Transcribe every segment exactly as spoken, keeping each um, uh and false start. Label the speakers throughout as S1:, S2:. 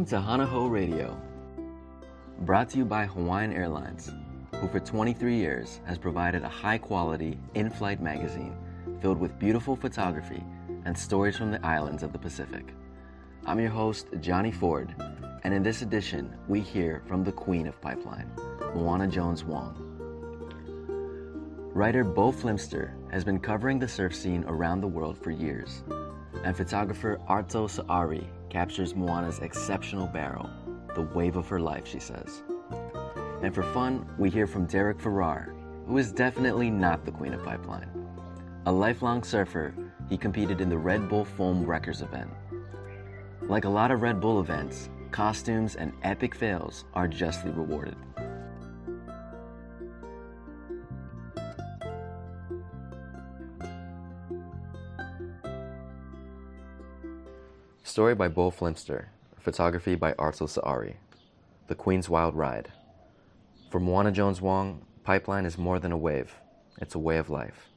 S1: Welcome to Hanaho Radio, brought to you by Hawaiian Airlines, who for twenty-three years has provided a high-quality in-flight magazine filled with beautiful photography and stories from the islands of the Pacific. I'm your host, Johnny Ford, and in this edition, we hear from the queen of pipeline, Moana Jones-Wong. Writer Beau Flimster has been covering the surf scene around the world for years, and photographer Arto Saari captures Moana's exceptional barrel, the wave of her life, she says. And for fun, we hear from Derek Farrar, who is definitely not the queen of pipeline. A lifelong surfer, he competed in the Red Bull Foam Wreckers event. Like a lot of Red Bull events, costumes and epic fails are justly rewarded. Story by Beau Flimster, photography by Arto Saari. The Queen's Wild Ride. For Moana Jones-Wong, pipeline is more than a wave. It's a way of life.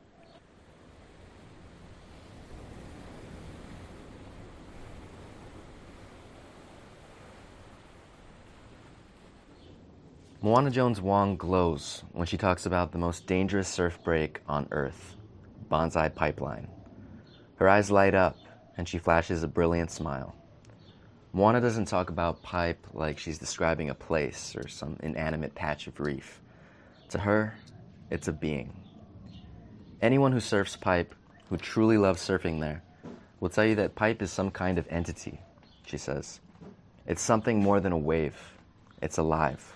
S1: Moana Jones-Wong glows when she talks about the most dangerous surf break on Earth, Banzai Pipeline. Her eyes light up, and she flashes a brilliant smile. Moana doesn't talk about pipe like she's describing a place or some inanimate patch of reef. To her, it's a being. Anyone who surfs pipe, who truly loves surfing there, will tell you that pipe is some kind of entity, she says. It's something more than a wave. It's alive.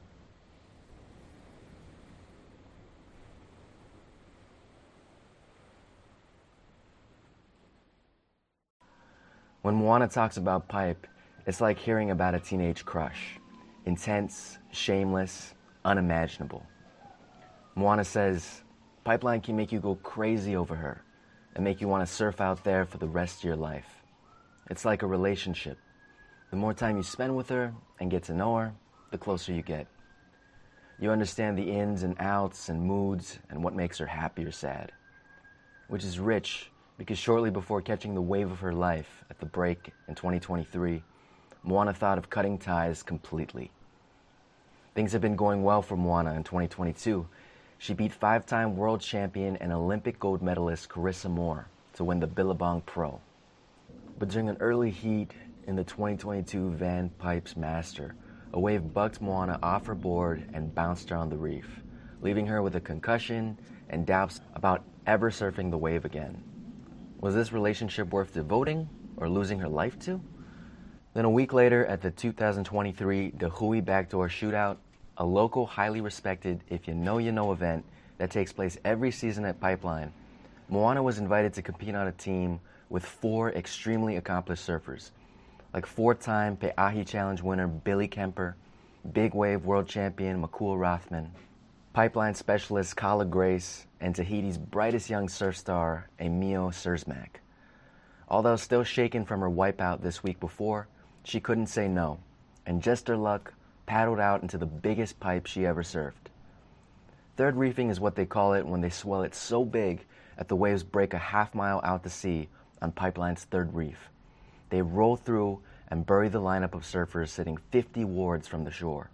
S1: When Moana talks about pipe, it's like hearing about a teenage crush. Intense, shameless, unimaginable. Moana says, pipeline can make you go crazy over her and make you want to surf out there for the rest of your life. It's like a relationship. The more time you spend with her and get to know her, the closer you get. You understand the ins and outs and moods and what makes her happy or sad. Which is rich, because shortly before catching the wave of her life at the break in twenty twenty-three, Moana thought of cutting ties completely. Things have been going well for Moana in twenty twenty-two. She beat five-time world champion and Olympic gold medalist Carissa Moore to win the Billabong Pro. But during an early heat in the twenty twenty-two Van Pipes Master, a wave bucked Moana off her board and bounced her on the reef, leaving her with a concussion and doubts about ever surfing the wave again. Was this relationship worth devoting or losing her life to? Then a week later at the two thousand twenty-three Dahui Backdoor Shootout, a local highly respected If You Know You Know event that takes place every season at Pipeline, Moana was invited to compete on a team with four extremely accomplished surfers, like four-time Pe'ahi Challenge winner Billy Kemper, big wave world champion Makua Rothman, pipeline specialist Kala Grace, and Tahiti's brightest young surf star, Emio Sersmack. Although still shaken from her wipeout this week before, she couldn't say no, and just her luck, paddled out into the biggest pipe she ever surfed. Third reefing is what they call it when they swell it so big that the waves break a half mile out to sea on Pipeline's third reef. They roll through and bury the lineup of surfers sitting fifty wards from the shore.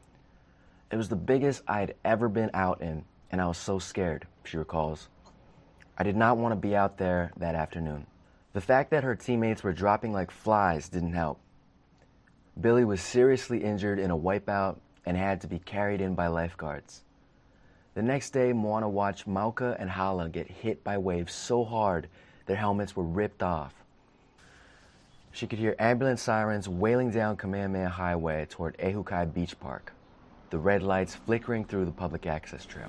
S1: It was the biggest I'd ever been out in, and I was so scared, she recalls. I did not want to be out there that afternoon. The fact that her teammates were dropping like flies didn't help. Billy was seriously injured in a wipeout and had to be carried in by lifeguards. The next day, Moana watched Mauka and Hala get hit by waves so hard their helmets were ripped off. She could hear ambulance sirens wailing down Kamehameha Highway toward Ehukai Beach Park, the red lights flickering through the public access trail.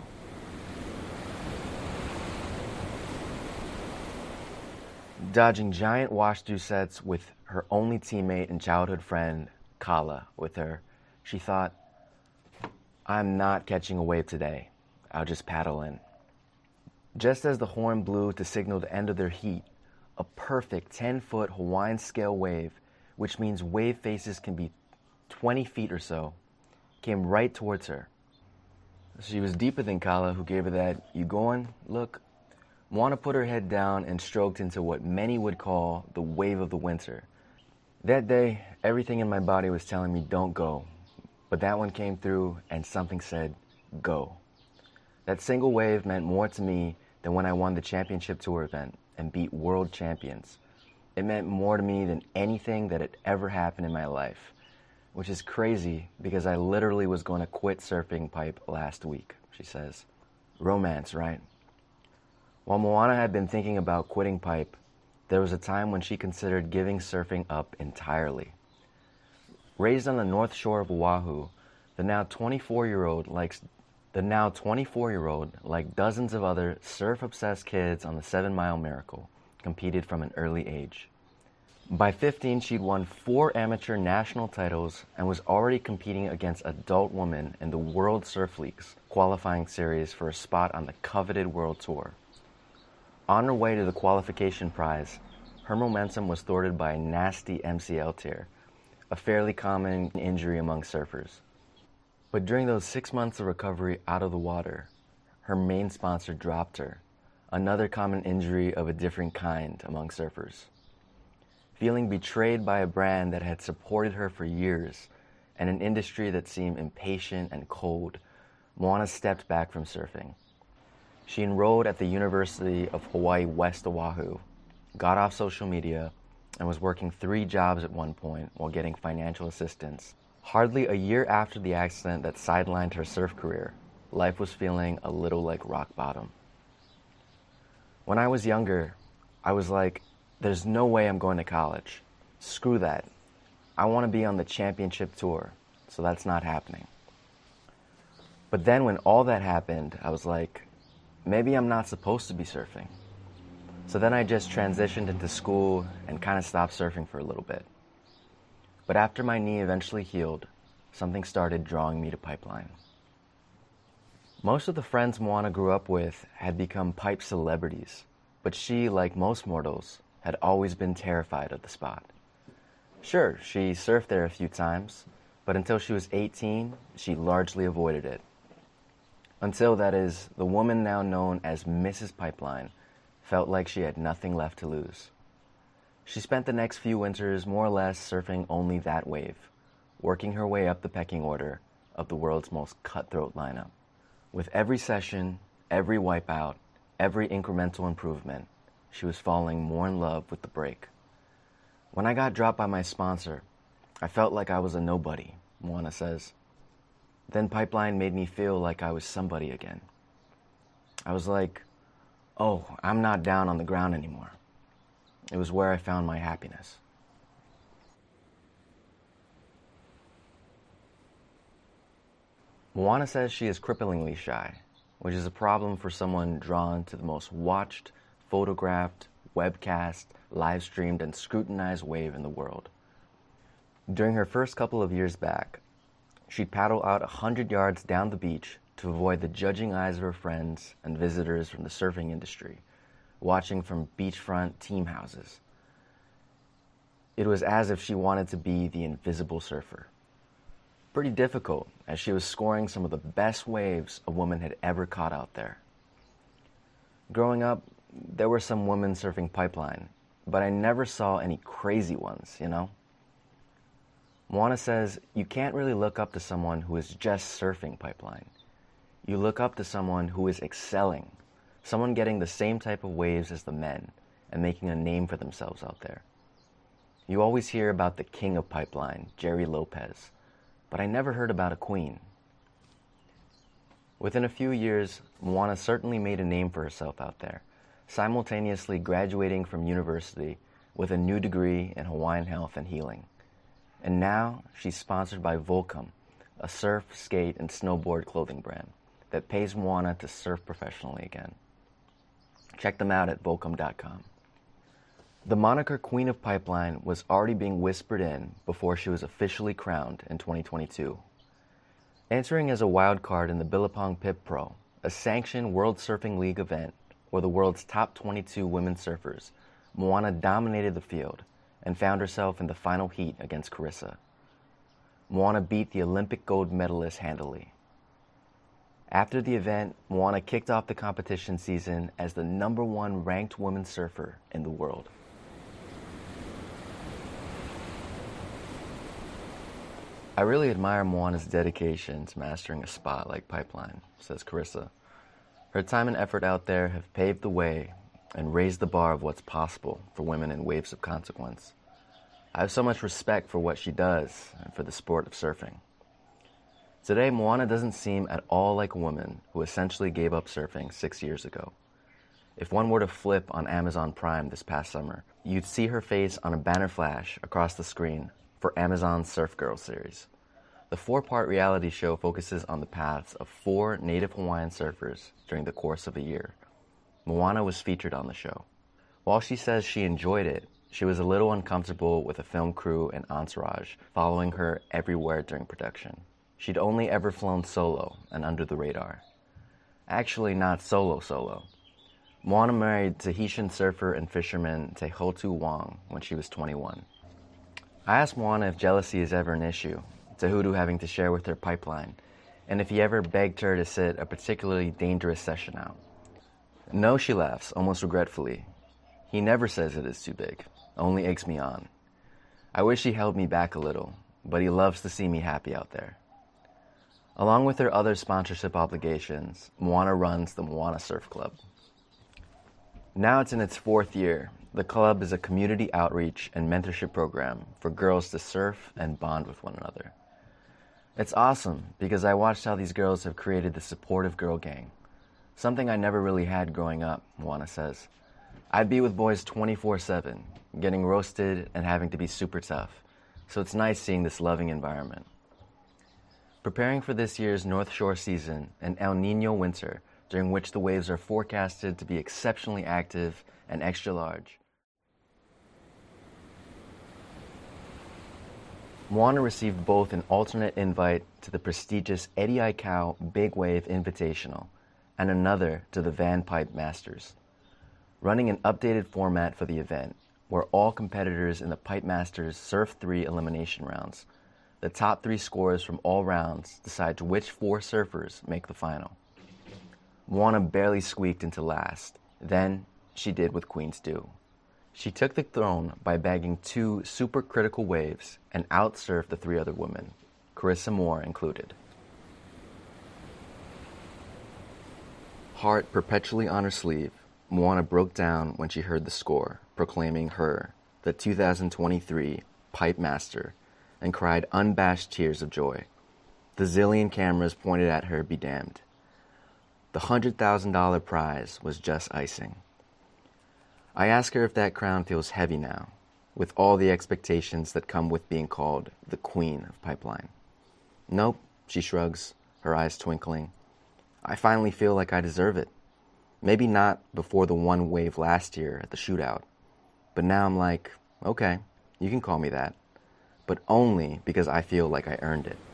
S1: Dodging giant wash-through sets with her only teammate and childhood friend, Kala, with her, she thought, I'm not catching a wave today. I'll just paddle in. Just as the horn blew to signal the end of their heat, a perfect ten-foot Hawaiian scale wave, which means wave faces can be twenty feet or so, came right towards her. She was deeper than Kala, who gave her that, you going, look. Moana put her head down and stroked into what many would call the wave of the winter. That day, everything in my body was telling me don't go, but that one came through and something said, go. That single wave meant more to me than when I won the championship tour event and beat world champions. It meant more to me than anything that had ever happened in my life, which is crazy because I literally was going to quit surfing pipe last week, she says. Romance, right? While Moana had been thinking about quitting pipe, there was a time when she considered giving surfing up entirely. Raised on the north shore of Oahu, the now twenty-four-year-old likes the now twenty-four-year-old, like dozens of other surf-obsessed kids on the Seven Mile Miracle, competed from an early age. By fifteen, she'd won four amateur national titles and was already competing against adult women in the World Surf League's qualifying series for a spot on the coveted World Tour. On her way to the qualification prize, her momentum was thwarted by a nasty M C L tear, a fairly common injury among surfers. But during those six months of recovery out of the water, her main sponsor dropped her, another common injury of a different kind among surfers. Feeling betrayed by a brand that had supported her for years and an industry that seemed impatient and cold, Moana stepped back from surfing. She enrolled at the University of Hawaii West Oahu, got off social media, and was working three jobs at one point while getting financial assistance. Hardly a year after the accident that sidelined her surf career, life was feeling a little like rock bottom. When I was younger, I was like, there's no way I'm going to college. Screw that. I want to be on the championship tour, so that's not happening. But then when all that happened, I was like, maybe I'm not supposed to be surfing. So then I just transitioned into school and kind of stopped surfing for a little bit. But after my knee eventually healed, something started drawing me to Pipeline. Most of the friends Moana grew up with had become pipe celebrities, but she, like most mortals, had always been terrified of the spot. Sure, she surfed there a few times, but until she was eighteen, she largely avoided it. Until, that is, the woman now known as Missus Pipeline felt like she had nothing left to lose. She spent the next few winters more or less surfing only that wave, working her way up the pecking order of the world's most cutthroat lineup. With every session, every wipeout, every incremental improvement, she was falling more in love with the break. When I got dropped by my sponsor, I felt like I was a nobody, Moana says. Then Pipeline made me feel like I was somebody again. I was like, oh, I'm not down on the ground anymore. It was where I found my happiness. Moana says she is cripplingly shy, which is a problem for someone drawn to the most watched, photographed, webcast, live-streamed, and scrutinized wave in the world. During her first couple of years back, she'd paddle out a hundred yards down the beach to avoid the judging eyes of her friends and visitors from the surfing industry, watching from beachfront team houses. It was as if she wanted to be the invisible surfer. Pretty difficult, as she was scoring some of the best waves a woman had ever caught out there. Growing up, there were some women surfing Pipeline, but I never saw any crazy ones, you know? Moana says you can't really look up to someone who is just surfing Pipeline. You look up to someone who is excelling, someone getting the same type of waves as the men and making a name for themselves out there. You always hear about the king of Pipeline, Jerry Lopez, but I never heard about a queen. Within a few years, Moana certainly made a name for herself out there, simultaneously graduating from university with a new degree in Hawaiian health and healing. And now she's sponsored by Volcom, a surf, skate, and snowboard clothing brand that pays Moana to surf professionally again. Check them out at volcom dot com. The moniker Queen of Pipeline was already being whispered in before she was officially crowned in twenty twenty-two. Entering as a wild card in the Billabong Pip Pro, a sanctioned World Surfing League event where the world's top twenty-two women surfers, Moana dominated the field and found herself in the final heat against Carissa. Moana beat the Olympic gold medalist handily. After the event, Moana kicked off the competition season as the number one ranked woman surfer in the world. I really admire Moana's dedication to mastering a spot like Pipeline, says Carissa. Her time and effort out there have paved the way and raised the bar of what's possible for women in waves of consequence. I have so much respect for what she does and for the sport of surfing. Today, Moana doesn't seem at all like a woman who essentially gave up surfing six years ago. If one were to flip on Amazon Prime this past summer, you'd see her face on a banner flash across the screen for Amazon's Surf Girl series. The four-part reality show focuses on the paths of four native Hawaiian surfers during the course of a year. Moana was featured on the show. While she says she enjoyed it, she was a little uncomfortable with a film crew and entourage following her everywhere during production. She'd only ever flown solo and under the radar. Actually, not solo-solo. Moana married Tahitian surfer and fisherman Tehotu Wong when she was twenty-one. I asked Moana if jealousy is ever an issue, Tehutu having to share with her Pipeline, and if he ever begged her to sit a particularly dangerous session out. No, she laughs, almost regretfully. He never says it is too big, only eggs me on. I wish he held me back a little, but he loves to see me happy out there. Along with her other sponsorship obligations, Moana runs the Moana Surf Club. Now it's in its fourth year. The club is a community outreach and mentorship program for girls to surf and bond with one another. It's awesome because I watched how these girls have created the supportive girl gang, something I never really had growing up, Moana says. I'd be with boys twenty-four seven, getting roasted and having to be super tough, so it's nice seeing this loving environment. Preparing for this year's North Shore season, an El Nino winter, during which the waves are forecasted to be exceptionally active and extra large. Moana received both an alternate invite to the prestigious Eddie Aikau Big Wave Invitational and another to the Van Pipe Masters, running an updated format for the event where all competitors in the Pipe Masters Surf three elimination rounds. The top three scores from all rounds decide which four surfers make the final. Moana barely squeaked into last. Then she did what queens do. She took the throne by bagging two super critical waves and outsurfed the three other women, Carissa Moore included. Heart perpetually on her sleeve, Moana broke down when she heard the score, proclaiming her the two thousand twenty-three Pipe Master, and cried unabashed tears of joy. The zillion cameras pointed at her be damned. The one hundred thousand dollars prize was just icing. I ask her if that crown feels heavy now, with all the expectations that come with being called the Queen of Pipeline. Nope, she shrugs, her eyes twinkling. I finally feel like I deserve it. Maybe not before the one wave last year at the shootout, but now I'm like, okay, you can call me that, but only because I feel like I earned it.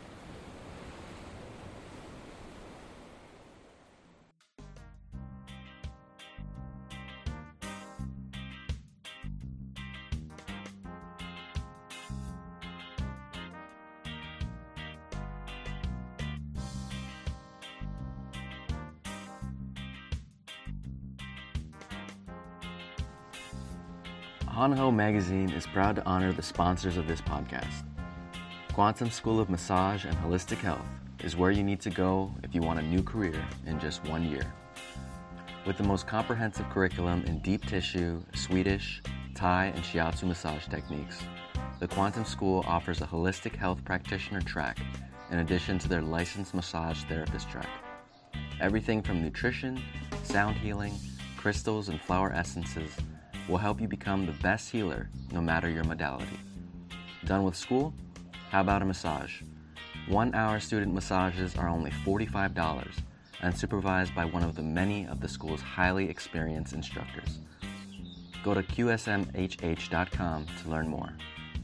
S1: Hanaho Magazine is proud to honor the sponsors of this podcast. Quantum School of Massage and Holistic Health is where you need to go if you want a new career in just one year. With the most comprehensive curriculum in deep tissue, Swedish, Thai, and Shiatsu massage techniques, the Quantum School offers a holistic health practitioner track in addition to their licensed massage therapist track. Everything from nutrition, sound healing, crystals, and flower essences will help you become the best healer no matter your modality. Done with school? How about a massage? One-hour student massages are only forty-five dollars and supervised by one of the many of the school's highly experienced instructors. Go to Q S M H H dot com to learn more.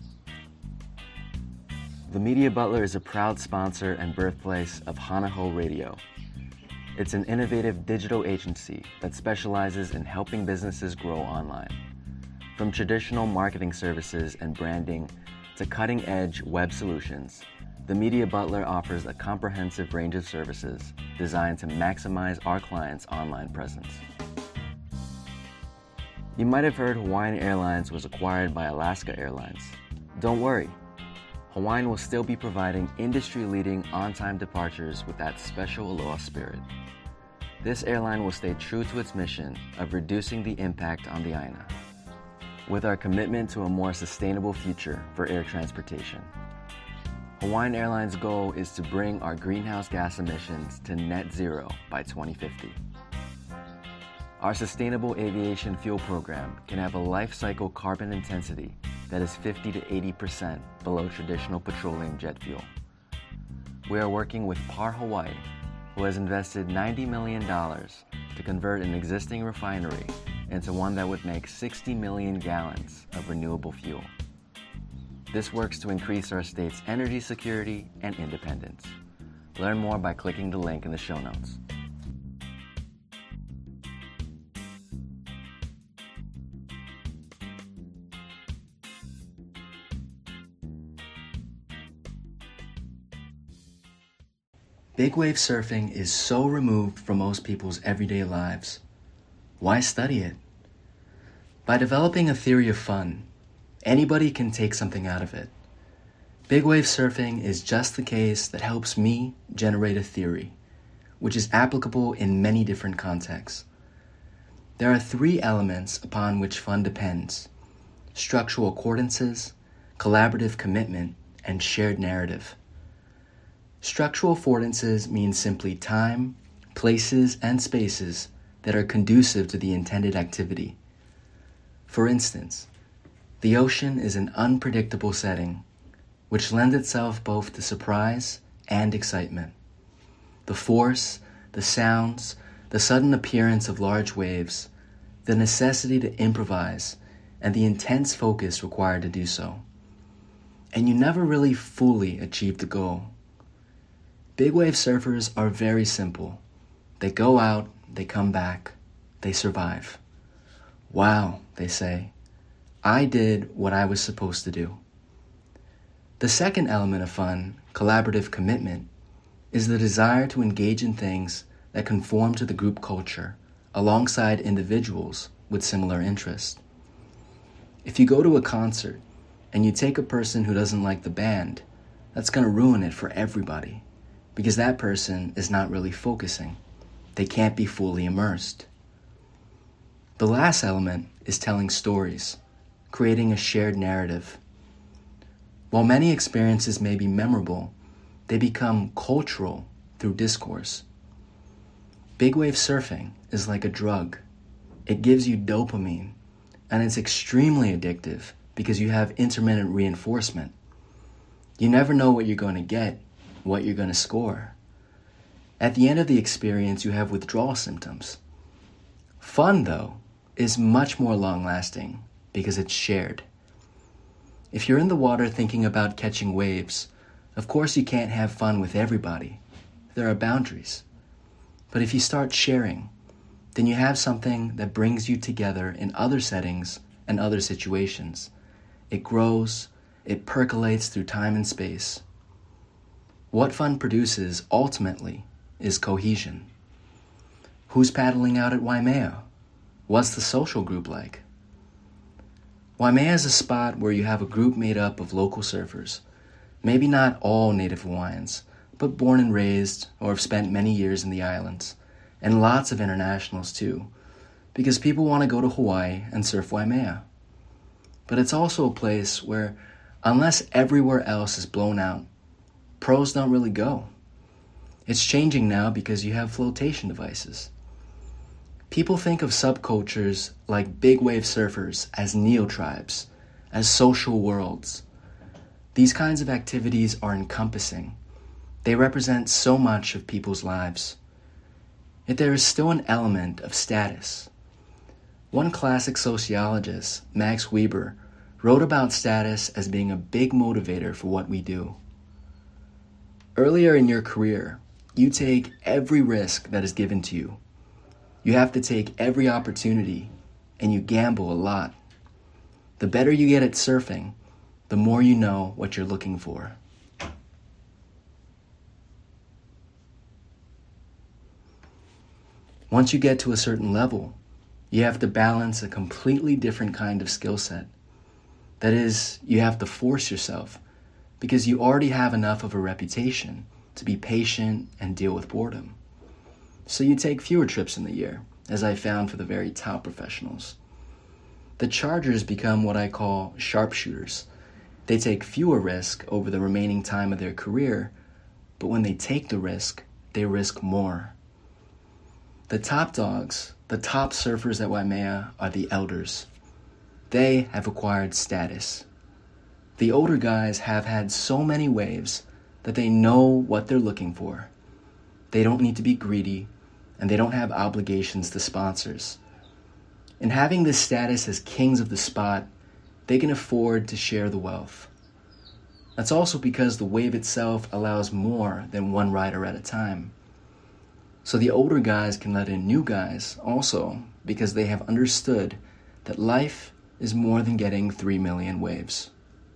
S1: The Media Butler is a proud sponsor and birthplace of Hanaho Radio. It's an innovative digital agency that specializes in helping businesses grow online. From traditional marketing services and branding to cutting-edge web solutions, the Media Butler offers a comprehensive range of services designed to maximize our clients' online presence. You might have heard Hawaiian Airlines was acquired by Alaska Airlines. Don't worry. Hawaiian will still be providing industry-leading on-time departures with that special aloha spirit. This airline will stay true to its mission of reducing the impact on the Aina, with our commitment to a more sustainable future for air transportation. Hawaiian Airlines' goal is to bring our greenhouse gas emissions to net zero by twenty fifty. Our sustainable aviation fuel program can have a life cycle carbon intensity that is fifty to eighty percent below traditional petroleum jet fuel. We are working with Par Hawaii, who has invested ninety million dollars to convert an existing refinery into one that would make sixty million gallons of renewable fuel. This works to increase our state's energy security and independence. Learn more by clicking the link in the show notes.
S2: Big wave surfing is so removed from most people's everyday lives. Why study it? By developing a theory of fun, anybody can take something out of it. Big wave surfing is just the case that helps me generate a theory, which is applicable in many different contexts. There are three elements upon which fun depends: structural accordances, collaborative commitment, and shared narrative. Structural affordances mean simply time, places, and spaces that are conducive to the intended activity. For instance, the ocean is an unpredictable setting, which lends itself both to surprise and excitement. The force, the sounds, the sudden appearance of large waves, the necessity to improvise, and the intense focus required to do so. And you never really fully achieve the goal. Big wave surfers are very simple. They go out, they come back, they survive. Wow, they say, I did what I was supposed to do. The second element of fun, collaborative commitment, is the desire to engage in things that conform to the group culture alongside individuals with similar interests. If you go to a concert and you take a person who doesn't like the band, that's going to ruin it for everybody, because that person is not really focusing. They can't be fully immersed. The last element is telling stories, creating a shared narrative. While many experiences may be memorable, they become cultural through discourse. Big wave surfing is like a drug. It gives you dopamine, and it's extremely addictive because you have intermittent reinforcement. You never know what you're going to get, what you're going to score. At the end of the experience, you have withdrawal symptoms. Fun, though, is much more long-lasting because it's shared. If you're in the water thinking about catching waves, of course you can't have fun with everybody. There are boundaries. But if you start sharing, then you have something that brings you together in other settings and other situations. It grows, it percolates through time and space. What fun produces, ultimately, is cohesion. Who's paddling out at Waimea? What's the social group like? Waimea is a spot where you have a group made up of local surfers, maybe not all native Hawaiians, but born and raised or have spent many years in the islands, and lots of internationals too, because people want to go to Hawaii and surf Waimea. But it's also a place where, unless everywhere else is blown out, pros don't really go. It's changing now because you have flotation devices. People think of subcultures like big wave surfers as neo-tribes, as social worlds. These kinds of activities are encompassing. They represent so much of people's lives. Yet there is still an element of status. One classic sociologist, Max Weber, wrote about status as being a big motivator for what we do. Earlier in your career, you take every risk that is given to you. You have to take every opportunity, and you gamble a lot. The better you get at surfing, the more you know what you're looking for. Once you get to a certain level, you have to balance a completely different kind of skill set. That is, you have to force yourself because you already have enough of a reputation to be patient and deal with boredom. So you take fewer trips in the year, as I found for the very top professionals. The chargers become what I call sharpshooters. They take fewer risks over the remaining time of their career, but when they take the risk, they risk more. The top dogs, the top surfers at Waimea, are the elders. They have acquired status. The older guys have had so many waves that they know what they're looking for. They don't need to be greedy, and they don't have obligations to sponsors. In having this status as kings of the spot, they can afford to share the wealth. That's also because the wave itself allows more than one rider at a time. So the older guys can let in new guys also because they have understood that life is more than getting three million waves.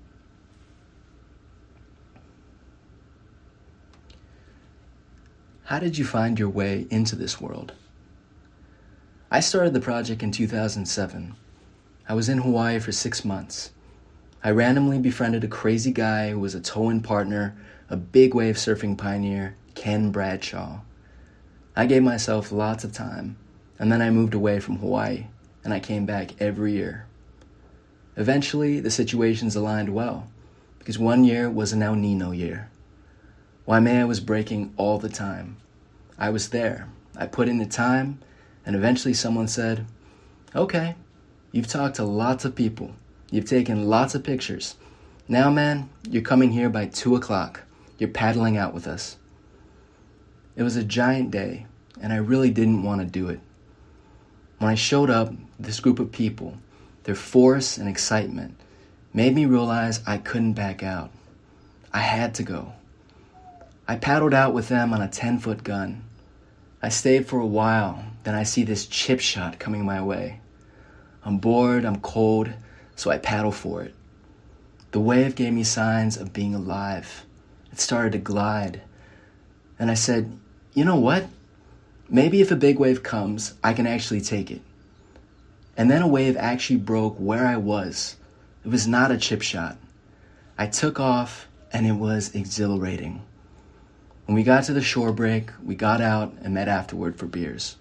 S2: How did you find your way into this world? I started the project in two thousand seven. I was in Hawaii for six months. I randomly befriended a crazy guy who was a tow-in partner, a big wave surfing pioneer, Ken Bradshaw. I gave myself lots of time, and then I moved away from Hawaii, and I came back every year. Eventually, the situations aligned well, because one year was an El Nino year. Waimea was breaking all the time. I was there. I put in the time, and eventually someone said, "Okay, you've talked to lots of people. You've taken lots of pictures. Now, man, you're coming here by two o'clock. You're paddling out with us." It was a giant day, and I really didn't want to do it. When I showed up, this group of people, their force and excitement, made me realize I couldn't back out. I had to go. I paddled out with them on a ten-foot gun. I stayed for a while, then I see this chip shot coming my way. I'm bored, I'm cold, so I paddle for it. The wave gave me signs of being alive. It started to glide. And I said, you know what? Maybe if a big wave comes, I can actually take it. And then a wave actually broke where I was. It was not a chip shot. I took off, and it was exhilarating. When we got to the shore break, we got out and met afterward for beers.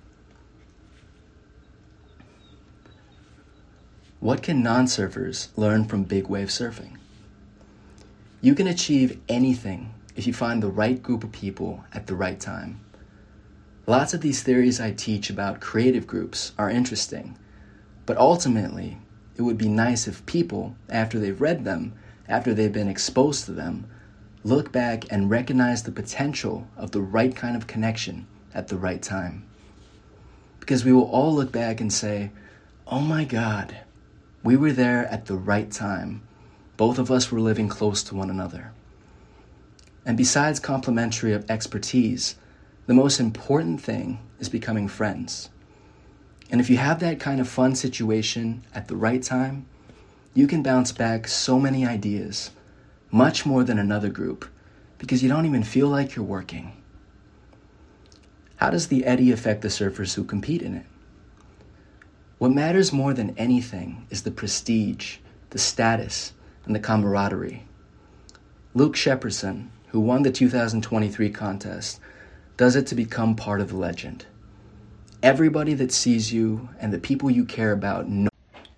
S2: What can non-surfers learn from big wave surfing? You can achieve anything if you find the right group of people at the right time. Lots of these theories I teach about creative groups are interesting, but ultimately, it would be nice if people, after they've read them, after they've been exposed to them, look back and recognize the potential of the right kind of connection at the right time. Because we will all look back and say, oh my God, we were there at the right time. Both of us were living close to one another. And besides complementary of expertise, the most important thing is becoming friends. And if you have that kind of fun situation at the right time, you can bounce back so many ideas, much more than another group, because you don't even feel like you're working. How does the eddy affect the surfers who compete in it? What matters more than anything is the prestige, the status, and the camaraderie. Luke Shepardson, who won the two thousand twenty-three contest, does it to become part of the legend. Everybody that sees you and the people you care about know.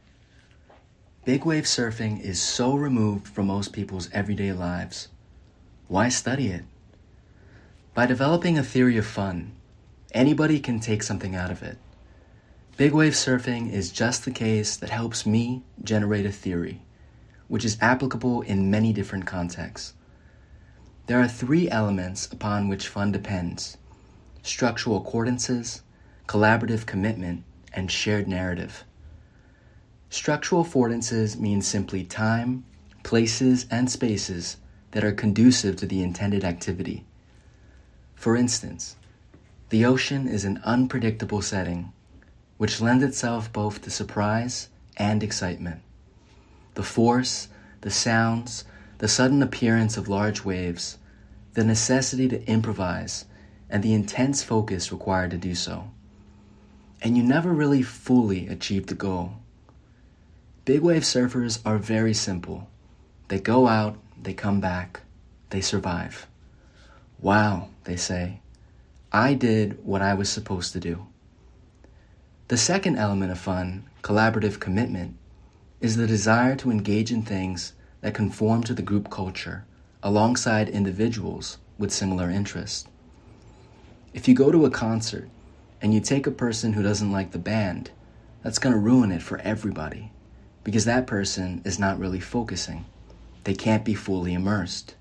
S2: Big wave surfing is so removed from most people's everyday lives. Why study it? By developing a theory of fun, anybody can take something out of it. Big wave surfing is just the case that helps me generate a theory, which is applicable in many different contexts. There are three elements upon which fun depends: structural accordances, collaborative commitment, and shared narrative. Structural affordances mean simply time, places, and spaces that are conducive to the intended activity. For instance, the ocean is an unpredictable setting, which lends itself both to surprise and excitement. The force, the sounds, the sudden appearance of large waves, the necessity to improvise, and the intense focus required to do so. And you never really fully achieve the goal. Big wave surfers are very simple. They go out, they come back, they survive. Wow, they say, I did what I was supposed to do. The second element of fun, collaborative commitment, is the desire to engage in things that conform to the group culture alongside individuals with similar interests. If you go to a concert and you take a person who doesn't like the band, that's going to ruin it for everybody because that person is not really focusing. They can't be fully immersed.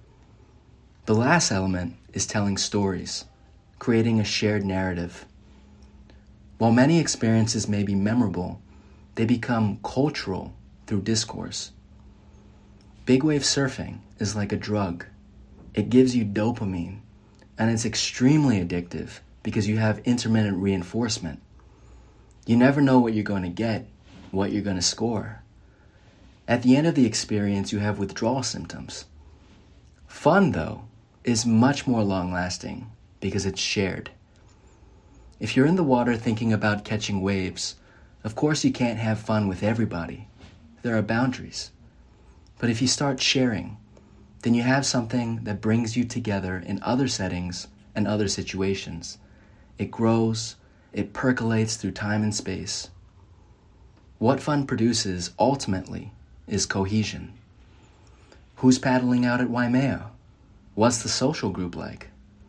S2: The last element is telling stories, creating a shared narrative. While many experiences may be memorable, they become cultural through discourse. Big wave surfing is like a drug. It gives you dopamine, and it's extremely addictive because you have intermittent reinforcement. You never know what you're going to get, what you're going to score. At the end of the experience, you have withdrawal symptoms. Fun, though, is much more long-lasting because it's shared. If you're in the water thinking about catching waves, of course you can't have fun with everybody. There are boundaries. But if you start sharing, then you have something that brings you together in other settings and other situations. It grows, it percolates through time and space. What fun produces, ultimately, is cohesion. Who's paddling out at Waimea? What's the social group like?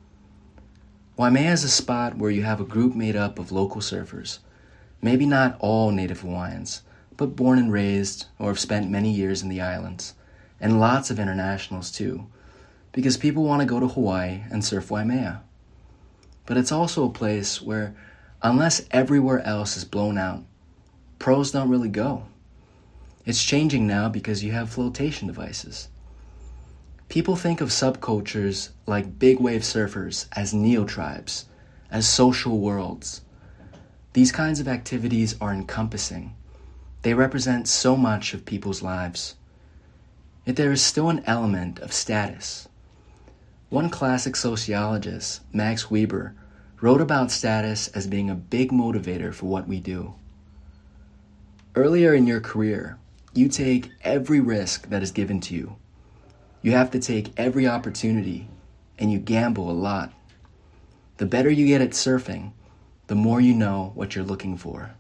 S2: Waimea is a spot where you have a group made up of local surfers, maybe not all native Hawaiians, but born and raised or have spent many years in the islands, and lots of internationals too, because people want to go to Hawaii and surf Waimea. But it's also a place where, unless everywhere else is blown out, pros don't really go. It's changing now because you have flotation devices. People think of subcultures like big wave surfers as neo-tribes, as social worlds. These kinds of activities are encompassing. They represent so much of people's lives. Yet there is still an element of status. One classic sociologist, Max Weber, wrote about status as being a big motivator for what we do. Earlier in your career, you take every risk that is given to you. You have to take every opportunity, and you gamble a lot. The better you get at surfing, the more you know what you're looking for.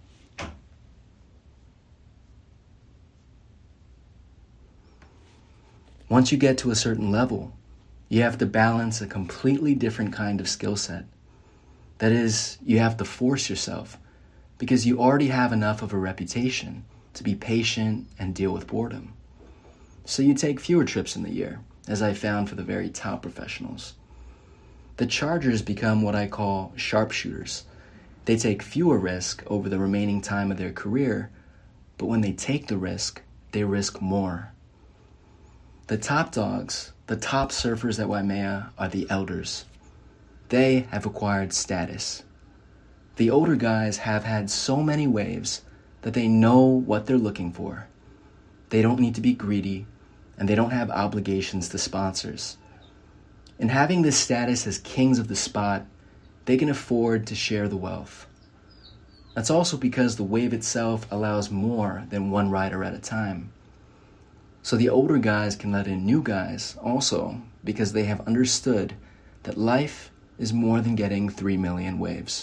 S2: Once you get to a certain level, you have to balance a completely different kind of skill set. That is, you have to force yourself because you already have enough of a reputation to be patient and deal with boredom. So you take fewer trips in the year, as I found for the very top professionals. The chargers become what I call sharpshooters. They take fewer risk over the remaining time of their career, but when they take the risk, they risk more. The top dogs, the top surfers at Waimea, are the elders. They have acquired status. The older guys have had so many waves that they know what they're looking for. They don't need to be greedy, and they don't have obligations to sponsors. In having this status as kings of the spot, they can afford to share the wealth. That's also because the wave itself allows more than one rider at a time. So the older guys can let in new guys also because they have understood that life is more than getting three million waves.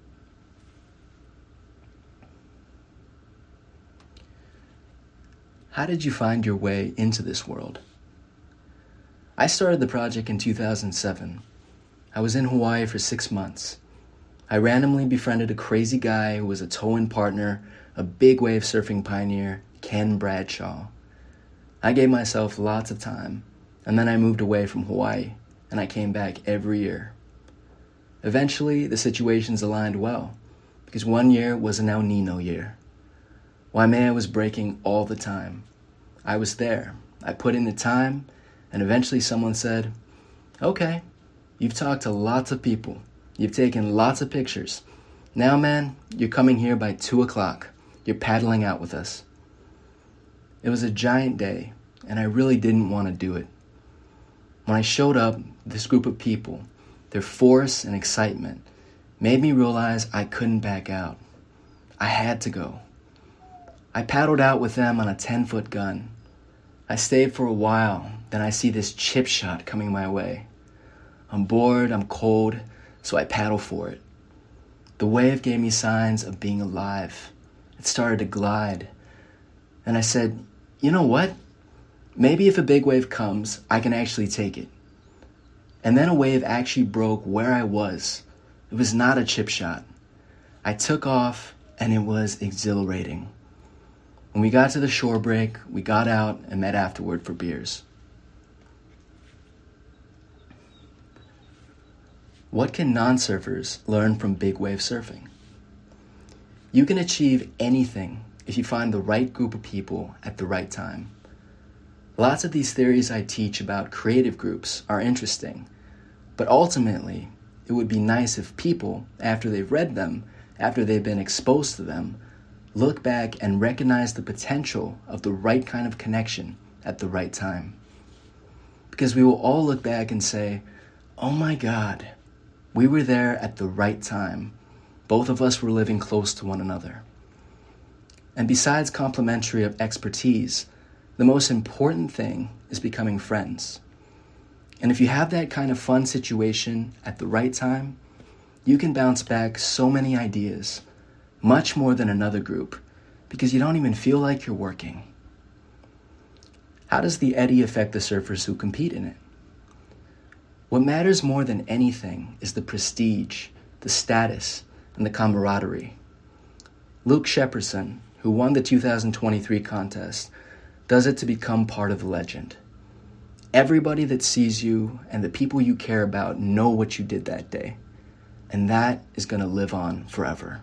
S2: How did you find your way into this world? I started the project in two thousand seven. I was in Hawaii for six months. I randomly befriended a crazy guy who was a tow-in partner, a big wave surfing pioneer, Ken Bradshaw. I gave myself lots of time, and then I moved away from Hawaii, and I came back every year. Eventually, the situations aligned well, because one year was an El Nino year. Waimea was breaking all the time. I was there. I put in the time, and eventually someone said, "Okay, you've talked to lots of people. You've taken lots of pictures. Now, man, you're coming here by two o'clock. You're paddling out with us." It was a giant day, and I really didn't want to do it. When I showed up, this group of people, their force and excitement, made me realize I couldn't back out. I had to go. I paddled out with them on a ten-foot gun. I stayed for a while, then I see this chip shot coming my way. I'm bored, I'm cold, so I paddle for it. The wave gave me signs of being alive. It started to glide. And I said, you know what? Maybe if a big wave comes, I can actually take it. And then a wave actually broke where I was. It was not a chip shot. I took off, and it was exhilarating. When we got to the shore break, we got out and met afterward for beers. What can non-surfers learn from big wave surfing? You can achieve anything if you find the right group of people at the right time. Lots of these theories I teach about creative groups are interesting, but ultimately, it would be nice if people, after they've read them, after they've been exposed to them, look back and recognize the potential of the right kind of connection at the right time. Because we will all look back and say, oh my God, we were there at the right time. Both of us were living close to one another. And besides complementary of expertise, the most important thing is becoming friends. And if you have that kind of fun situation at the right time, you can bounce back so many ideas, much more than another group, because you don't even feel like you're working. How does the eddy affect the surfers who compete in it? What matters more than anything is the prestige, the status, and the camaraderie. Luke Shepperson, who won the two thousand twenty-three contest, does it to become part of the legend. Everybody that sees you and the people you care about know what you did that day, and that is going to live on forever.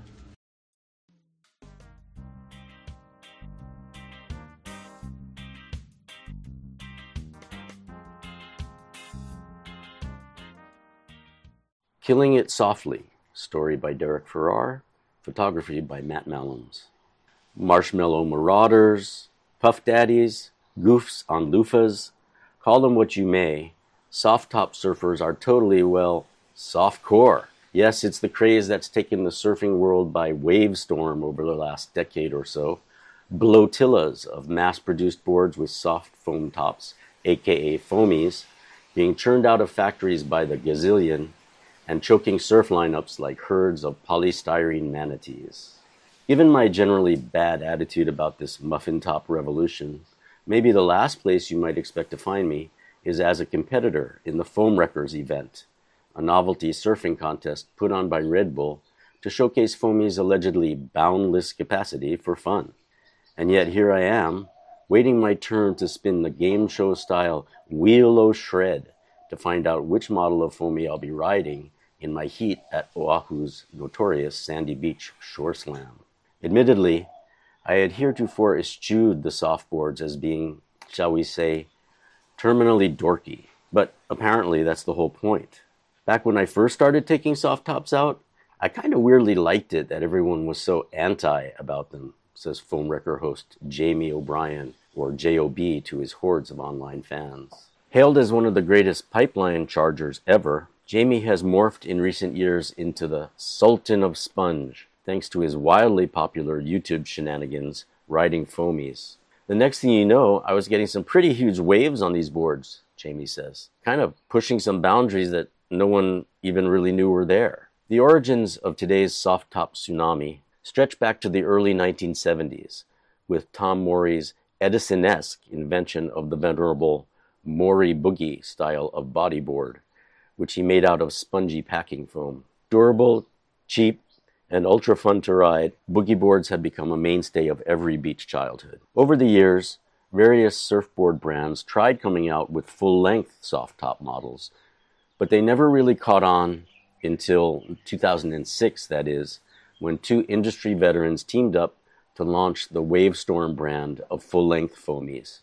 S3: Killing It Softly, story by Derek Farrar, photography by Matt Malums. Marshmallow marauders, puff daddies, goofs on loofahs, call them what you may, soft-top surfers are totally, well, soft-core. Yes, it's the craze that's taken the surfing world by wave storm over the last decade or so. Blotillas of mass-produced boards with soft foam tops, aka foamies, being churned out of factories by the gazillion, and choking surf lineups like herds of polystyrene manatees. Given my generally bad attitude about this muffin top revolution, maybe the last place you might expect to find me is as a competitor in the Foam Wreckers event, a novelty surfing contest put on by Red Bull to showcase foamies' allegedly boundless capacity for fun. And yet here I am, waiting my turn to spin the game show style Wheel o' Shred to find out which model of foamy I'll be riding in my heat at Oahu's notorious Sandy Beach Shore Slam. Admittedly, I had heretofore eschewed the softboards as being, shall we say, terminally dorky, but apparently that's the whole point. Back when I first started taking soft tops out, I kind of weirdly liked it that everyone was so anti about them, says Foam Wrecker host Jamie O'Brien, or J O B to his hordes of online fans. Hailed as one of the greatest pipeline chargers ever, Jamie has morphed in recent years into the Sultan of Sponge, thanks to his wildly popular YouTube shenanigans riding foamies. The next thing you know, I was getting some pretty huge waves on these boards, Jamie says, kind of pushing some boundaries that no one even really knew were there. The origins of today's soft-top tsunami stretch back to the early nineteen seventies, with Tom Morey's Edison-esque invention of the venerable Morey Boogie style of bodyboard, which he made out of spongy packing foam. Durable, cheap, and ultra fun to ride, boogie boards have become a mainstay of every beach childhood. Over the years, various surfboard brands tried coming out with full-length soft-top models, but they never really caught on until two thousand six, that is, when two industry veterans teamed up to launch the Wavestorm brand of full-length foamies.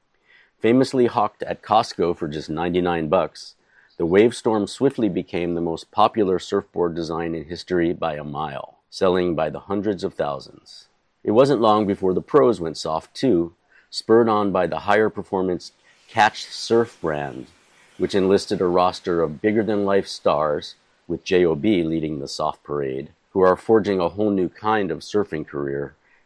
S3: Famously hawked at Costco for just ninety-nine bucks, the Wavestorm swiftly became the most popular surfboard design in history by a mile, selling by the hundreds of thousands. It wasn't long before the pros went soft too, spurred on by the higher performance Catch Surf brand, which enlisted a roster of bigger-than-life stars, with J O B leading the soft parade, who are forging a whole new kind of surfing career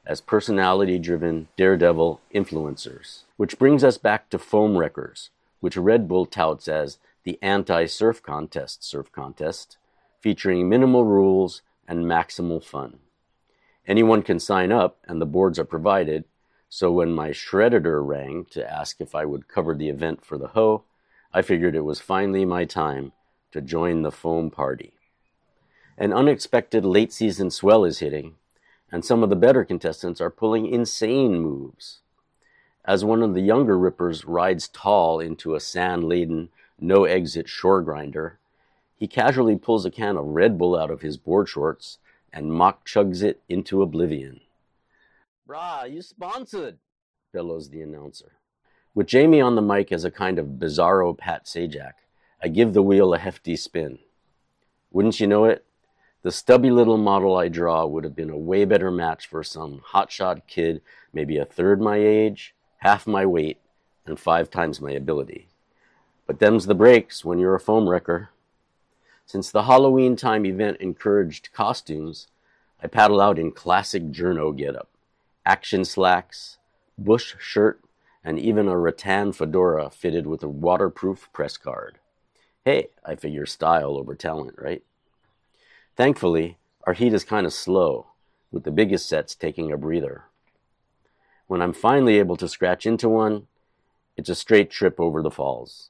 S3: as personality-driven daredevil influencers. Which brings us back to foam wreckers, which Red Bull touts as the anti-surf contest surf contest, featuring minimal rules and maximal fun. Anyone can sign up, and the boards are provided, so when my Shredditor rang to ask if I would cover the event for the Ho, I figured it was finally my time to join the foam party. An unexpected late-season swell is hitting, and some of the better contestants are pulling insane moves. As one of the younger rippers rides tall into a sand-laden, no-exit shore grinder, he casually pulls a can of Red Bull out of his board shorts and mock chugs it into oblivion. "Brah, you sponsored," bellows the announcer. With Jamie on the mic as a kind of bizarro Pat Sajak, I give the wheel a hefty spin. Wouldn't you know it? The stubby little model I draw would have been a way better match for some hotshot kid, maybe a third my age, half my weight, and five times my ability. But them's the breaks when you're a foam wrecker. Since the Halloween time event encouraged costumes, I paddle out in classic journo getup, action slacks, bush shirt, and even a rattan fedora fitted with a waterproof press card. Hey, I figure style over talent, right? Thankfully, our heat is kind of slow, with the biggest sets taking a breather. When I'm finally able to scratch into one, it's a straight trip over the falls.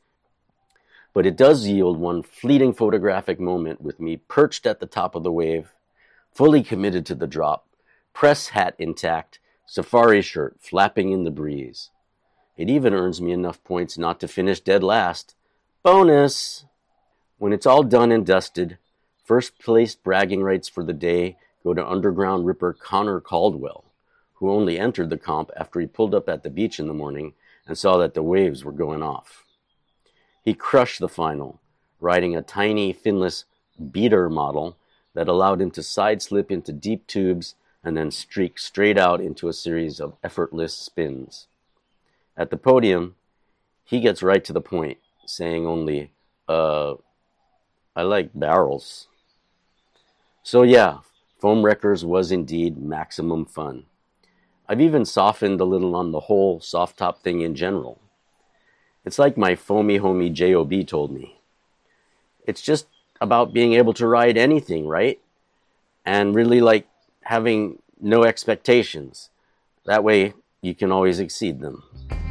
S3: But it does yield one fleeting photographic moment with me perched at the top of the wave, fully committed to the drop, press hat intact, safari shirt flapping in the breeze. It even earns me enough points not to finish dead last. Bonus! When it's all done and dusted, first place bragging rights for the day go to underground ripper Connor Caldwell, who only entered the comp after he pulled up at the beach in the morning and saw that the waves were going off. He crushed the final, riding a tiny finless beater model that allowed him to side-slip into deep tubes and then streak straight out into a series of effortless spins. At the podium, he gets right to the point, saying only, uh, I like barrels. So yeah, Foam Wreckers was indeed maximum fun. I've even softened a little on the whole soft top thing in general. It's like my foamy homie J O B told me. It's just about being able to ride anything, right? And really like having no expectations. That way you can always exceed them.